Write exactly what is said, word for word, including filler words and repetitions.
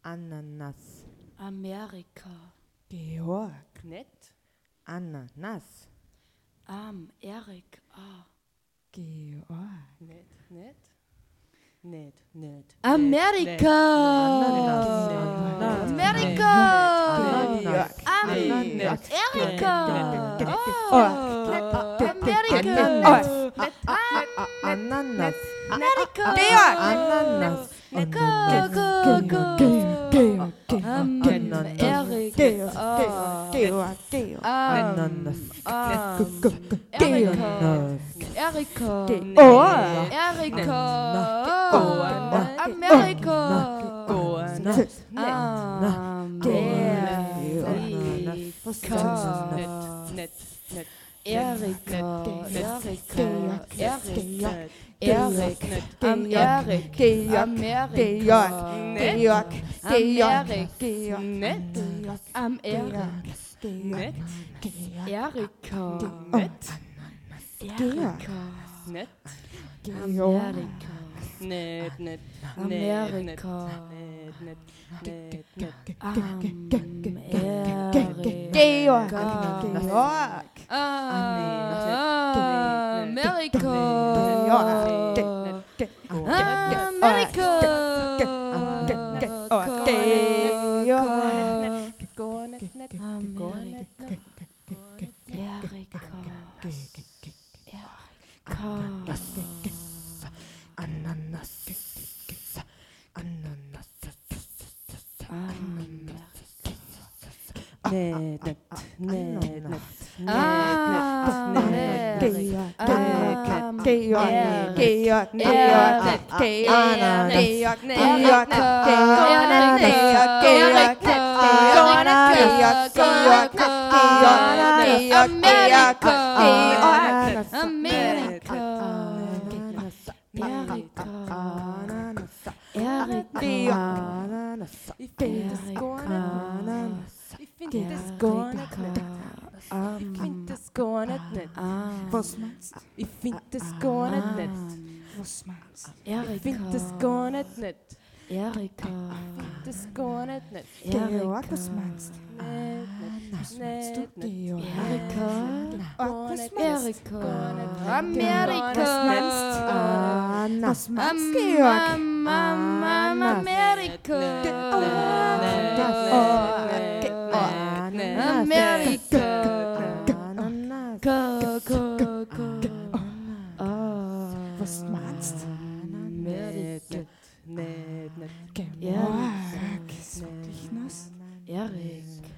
Ananas. Amerika. Georg. Nett. Ananas. Amerika. Georg. Nett, nett. Nett, nett. Amerika. Ananas. Amerika. Ananas. Amerika. Ananas. Ananas. Amerika. Georg. Ananas. Go, go, go. Georg. Amerika. Georg. Georg. Ananas. Erika. Erika. Georg. Erika. Ananas. Amerika. Ananas. Amerika. Nett, nett. Erika. Erika. Erika. Erik. Am Erik. Amerika. Georg. Amerika. Nett. Am Erik. Nett. Erika. Nett. Erika. Nett. Amerika. Nett, nett. Amerika. Nett, nett. Nett, nett. Amerika. Georg. Georg. Amerika. Nett, nett, nett, nett. Ich finde das gar nicht. Ich finde das gar nicht nett. Ich finde das gar nicht nett. Was meinst du? Ich finde das gar nicht nett. Was meinst du? Ich finde das gar nicht nett. Erika. Das gar nicht nett. Georg, was meinst du? Nett, Was nett, meinst du, nett, nett. Georg? Erika. Was meinst du? Erika. Was Amerika. meinst du? Was meinst du, Georg? Amerika. Amerika. Go, go, go. Was meinst du? Amerika. Nett, nett. Georg, ist wirklich nass? Erik.